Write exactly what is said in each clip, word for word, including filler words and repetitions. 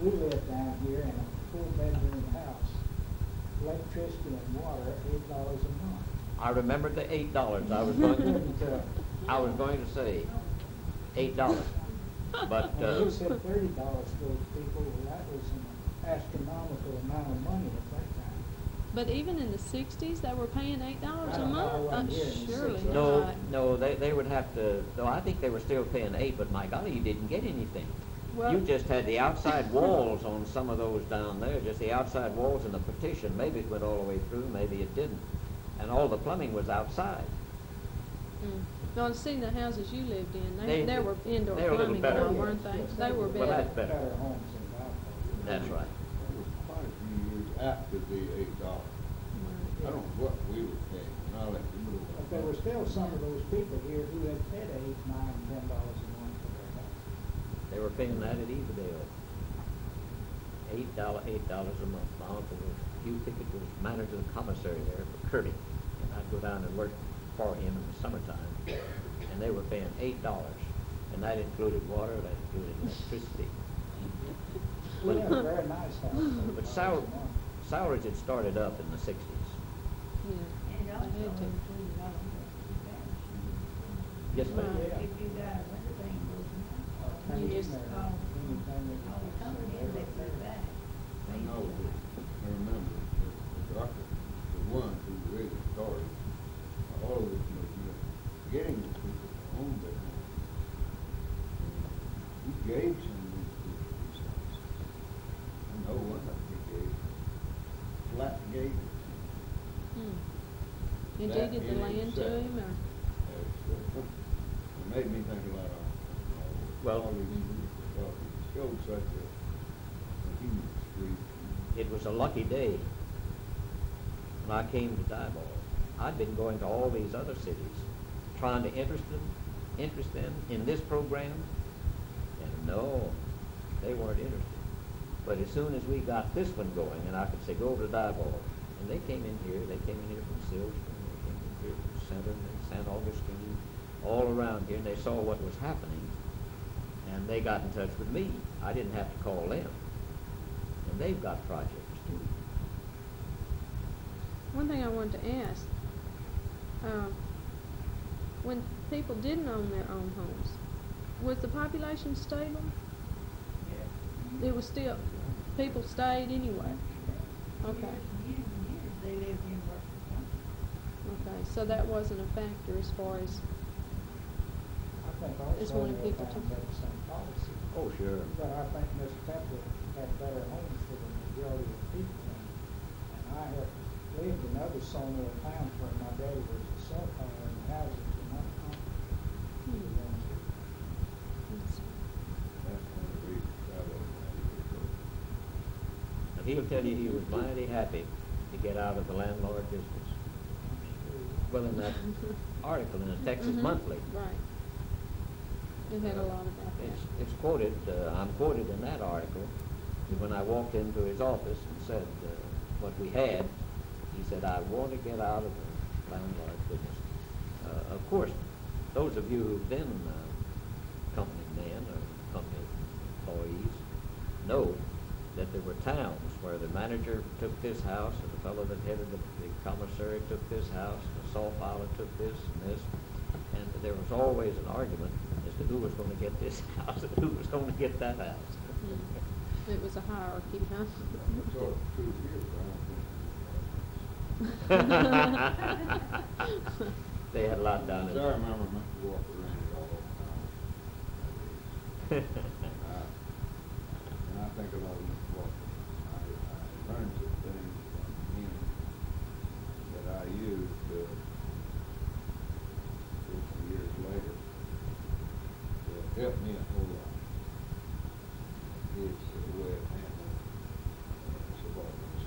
we live down here in a four-bedroom house. Electricity and water, eight dollars a month. I remembered the eight dollars. I was going to, And, uh, I was going to say eight dollars. But, when uh, we said thirty dollars to those people, well, that was an astronomical amount of money at that time. But even in the sixties, they were paying eight dollars I a don't know, I month? wasn't Uh, here in the surely sixties. no, not. no, they, they would have to, no, I think they were still paying eight, but my golly, you didn't get anything. Well- You just had the outside walls on some of those down there, just the outside walls and the partition. Maybe it went all the way through, maybe it didn't. And all the plumbing was outside. Mm. No, see the houses you lived in, they, They- there were indoor they were a little plumbing better. now, weren't they? Yes, They were Well, better. that's better. Better homes in Valpo. That's right. It was quite a few years after the eight dollars. I don't know what we were paying, and I'll let you know. But there were still some of those people here who had paid eight, nine, ten dollars a month for their house. They were paying that at Evadale. Eight dollar, eight dollars a month. My uncle was, Hugh Pickett was manager of the commissary there for Kirby. And I'd go down and work for him in the summertime. And they were paying eight dollars. And that included water, that included electricity. We had a very nice house. But sal- salaries had started up in the sixties. Yeah. And They also, had to. include all of Yes, ma'am. Right. that. If you got a winter thing broken, or You you just- just, all, all the company in, they put it back. I know, that- I remember, the the doctor, the one who really started, all of this was, you know, getting the people to own their homes. He gave some of these people these houses. I know one of them he gave, flat gave it. Hmm. Did That you get the in land to itself. him, or? It's, uh, It made me think a lot of, uh, Well- all these people, well, it showed such a, a human streak. It was a lucky day when I came to Diboll. I'd been going to all these other cities, trying to interest them, interest them in this program, and no, they weren't interested. But as soon as we got this one going, and I could say, go over to Diboll, and they came in here, they came in here from Silverton, they came in here from Center, and San Augustine, all around here, and they saw what was happening, and they got in touch with me. I didn't have to call them. And they've got projects too. One thing I wanted to ask, uh, when people didn't own their own homes, was the population stable? Yeah. It was still, people stayed anyway? Okay, Years and years, they lived in Washington County. okay, so that wasn't a factor as far as, I think It's also one of they people found to- that same policy. Oh, sure. But I think Mister Pepper had better homes for the majority of the people. And and I have lived in other sawmill towns where my daddy was a saw cutter and the houses were not comparable to the ones here. it's- That's one of the reasons I wasn't happy to go. And he'll tell you he was mighty happy to get out of the landlord business. Well, in that article in the Texas Mhm. Monthly, Right. It had a lot about it's, that. it's quoted, uh, I'm quoted in that article, that when I walked into his office and said uh, what we had, he said, I want to get out of the landlord business. Uh, of course, those of you who've been uh, company men or company employees know that there were towns where the manager took this house, and the fellow that headed the, the commissary took this house, and the saw filer took this and this, and there was always an argument as to who was going to get this house and who was going to get that house. Mm. It was a hierarchy, huh? That's sort of true here, but I don't think. They had a lot down I in remember Mister Walker ran it all the time. Uh, And I think a lot of Mister Walker, I, I learned some things from him that I used, uh, fifty years later to help me a whole lot. His uh, way of handling uh, subordinates.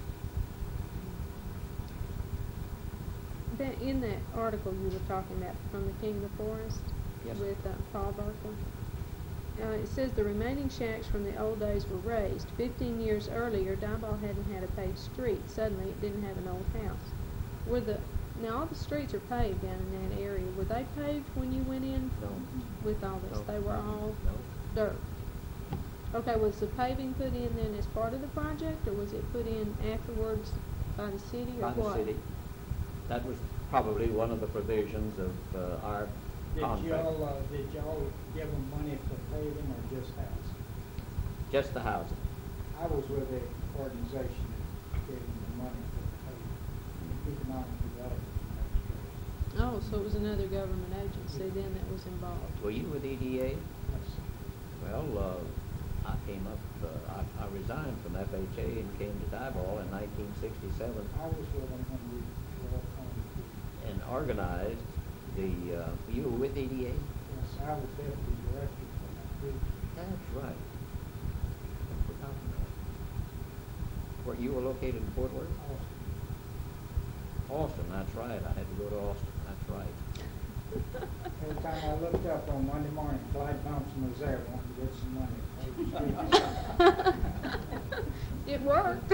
That, in that article you were talking about from the King of the Forest Yes. with uh, Paul Burkle, uh, it says the remaining shacks from the old days were raised. Fifteen years earlier, Diboll hadn't had a paved street. Suddenly, it didn't have an old house. Were the now all the streets are paved down in that area. Were they paved when you went in No. with all this? No. They were all No. dirt. Okay, was the paving put in then as part of the project, or was it put in afterwards by the city, or By the what? city. That was probably one of the provisions of uh, our Did contract. y'all, uh, did y'all give them money for paving or just housing? Just the housing. I was with the organization that gave them the money for paving, Economic Development Administration. Oh, so it was another government agency then that was involved. Were you with E D A? Yes. Well, uh, I came up, uh, I, I resigned from F H A and came to Diboll in nineteen sixty-seven I was with them when we were up on the, and organized the, uh, you were with E D A? yes, I was deputy director for that group. That's right. I'd forgotten that. Where you were located in Fort Worth? Austin, that's right. I had to go to Austin, that's right. Every time I looked up on Monday morning, Clyde Thompson was there wanting to get some money. to pay the streets. It worked.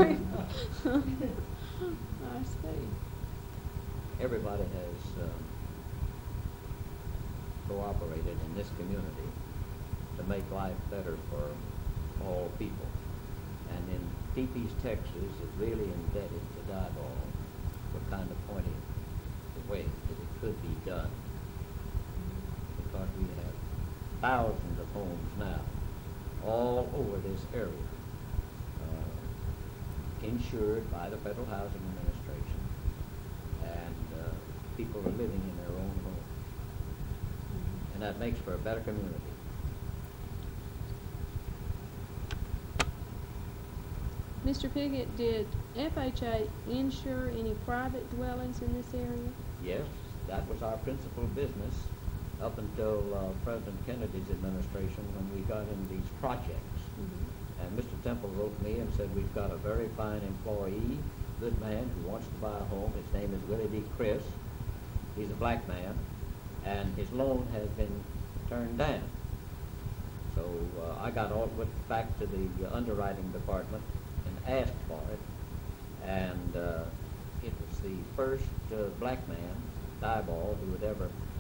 I see. Everybody has um, cooperated in this community to make life better for all people. And in Teepees, Texas, is really indebted to Diboll for kind of pointing the way that it could be done. Because we have thousands of homes now all over this area uh, insured by the Federal Housing Administration, and uh, people are living in their own homes. And that makes for a better community. Mister Pickett, did F H A insure any private dwellings in this area? Yes, that was our principal business up until uh, President Kennedy's administration when we got in these projects. Mm-hmm. And Mister Temple wrote me and said, we've got a very fine employee, good man who wants to buy a home. His name is Willie D. Chris. He's a black man, and his loan has been turned down. So uh, I got all went back to the uh, underwriting department and asked for it, and uh, it was the first uh, black man, Diboll, who had ever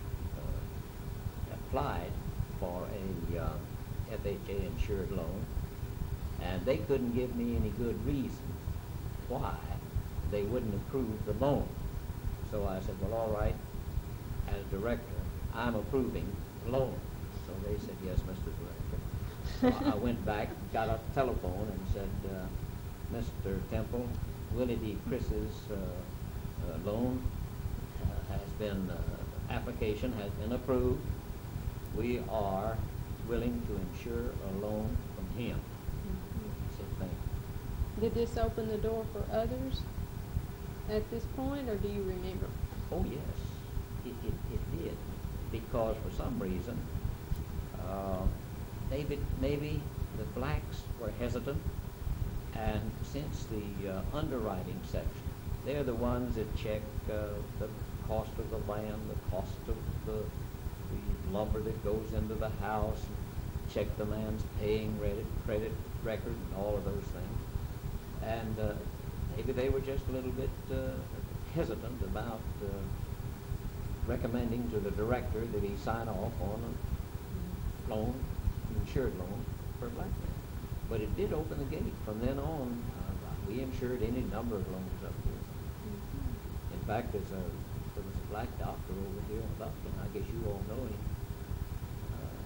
uh, applied for a uh, F H A insured loan, and they couldn't give me any good reason why they wouldn't approve the loan. So I said, well, all right, as director, I'm approving the loan. So they said, yes, Mister Director. So I went back, got a telephone, and said, uh, Mister Temple, Willie D. Chris's uh, uh, loan uh, has been, uh, application has been approved. We are willing to insure a loan from him. He said, thank you. Did this open the door for others at this point, or do you remember? Oh, yes, it, it, it did, because for some reason, uh, maybe, maybe the blacks were hesitant, and since the uh, underwriting section, they're the ones that check uh, the cost of the land, the cost of the, the lumber that goes into the house, check the man's paying credit, credit record, and all of those things. And uh, maybe they were just a little bit uh, hesitant about uh, recommending to the director that he sign off on a loan, insured loan for a black man. But it did open the gate. From then on, uh, we insured any number of loans up here. In fact, there's a, there was a black doctor over here in Buffalo. I guess you all know him. Uh,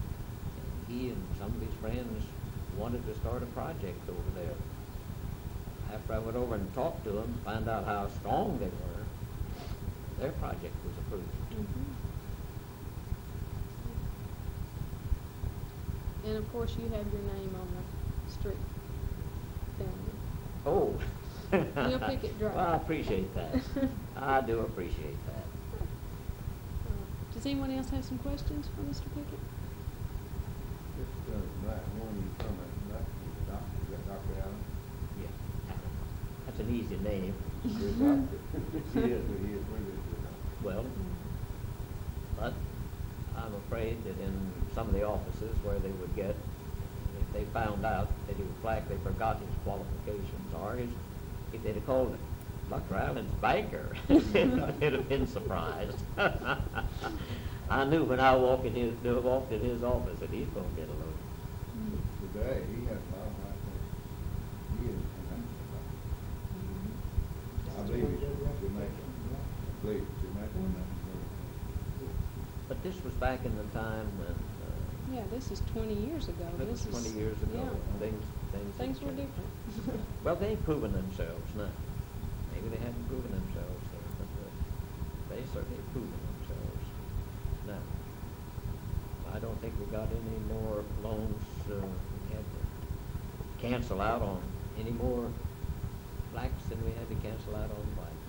he and some of his friends wanted to start a project over there. After I went over and talked to them, found out how strong they were, their project was approved. Mm-hmm. And of course, you have your name on the street family. Oh. Neil Pickett Drive. Well, I appreciate that. I do appreciate that. Uh, Does anyone else have some questions for Mister Pickett? Just, uh, that one you come at, that, the doctor, is that Doctor Allen? Yeah. That's an easy name. Good doctor. He is, but he is really good doctor. Well, but I'm afraid that in some of the offices where they would get, if they found out that he was black, they forgot his qualifications, or his, if they'd have called him Doctor Allen's banker, they'd have been surprised. I knew when I walked in his, walked in his office that he's going to get a loan. today, he has a lot of high cost. He is, and I'm, I believe it's Jamaican, I believe it's Jamaican. But this was back in the time when, uh, Yeah, this is twenty years ago. that was This is- twenty years ago. Yeah. Things, things. had Things were changed. different. Well, they've proven themselves now. Maybe they haven't proven themselves then, but uh, they certainly have proven themselves now. I don't think we got any more loans, uh, we had to cancel out on any more blacks than we had to cancel out on whites.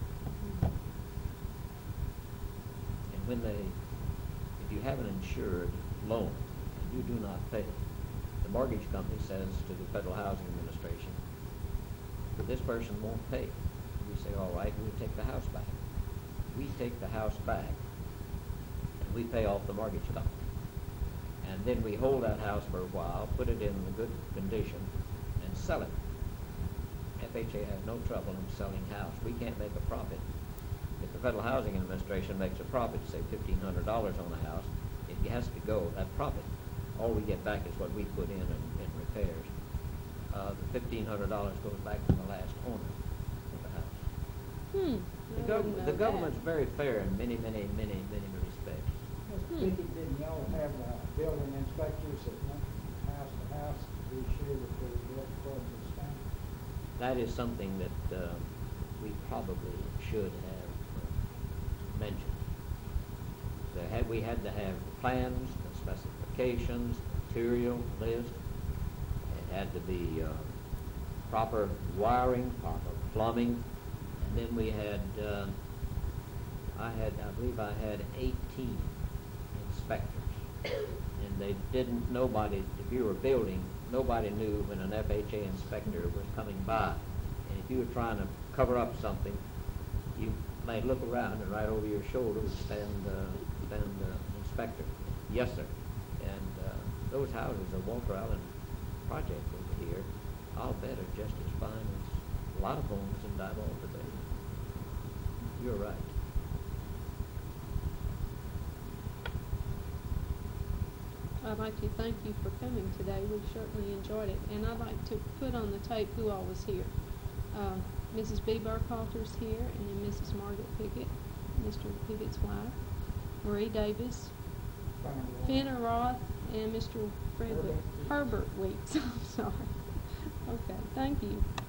And when they, if you have an insured loan and you do not pay, the mortgage company says to the Federal Housing Administration, that this person won't pay. We say, all right, we'll take the house back. We take the house back and we pay off the mortgage company. And then we hold that house for a while, put it in good condition, and sell it. F H A has no trouble in selling house. We can't make a profit. If the Federal Housing Administration makes a profit, say fifteen hundred dollars on a house, it has to go, that profit. All we get back is what we put in in, in repairs. Uh, the fifteen hundred dollars goes back to the last owner of the house. Hmm. The I government, didn't the know government's that. very fair in many, many, many, many respects. Mister Hmm. Pickett, didn't y'all have uh, building inspectors that went house to house to be sure that they were according to standard? That is something that uh, we probably should have uh, mentioned. There had, we had to have plans, the specifications, material list. It had to be uh, proper wiring, proper plumbing, and then we had, uh, I had, I believe I had eighteen inspectors, and they didn't, nobody, if you were building, nobody knew when an F H A inspector was coming by. And if you were trying to cover up something, you might look around and right over your shoulder would stand, uh, stand uh, inspector. Yes, sir. And uh, those houses, the Walter Allen project over here, I'll bet are just as fine as a lot of homes in Diboll today. You're right. I'd like to thank you for coming today. We certainly enjoyed it. And I'd like to put on the tape who all was here. Uh, Missus B. Burkhalter's here, and then Missus Margaret Pickett, Mister Pickett's wife, Marie Davis, Fenner Roth, and Mister Fred Herbert. Herbert Weeks. I'm sorry. Okay, thank you.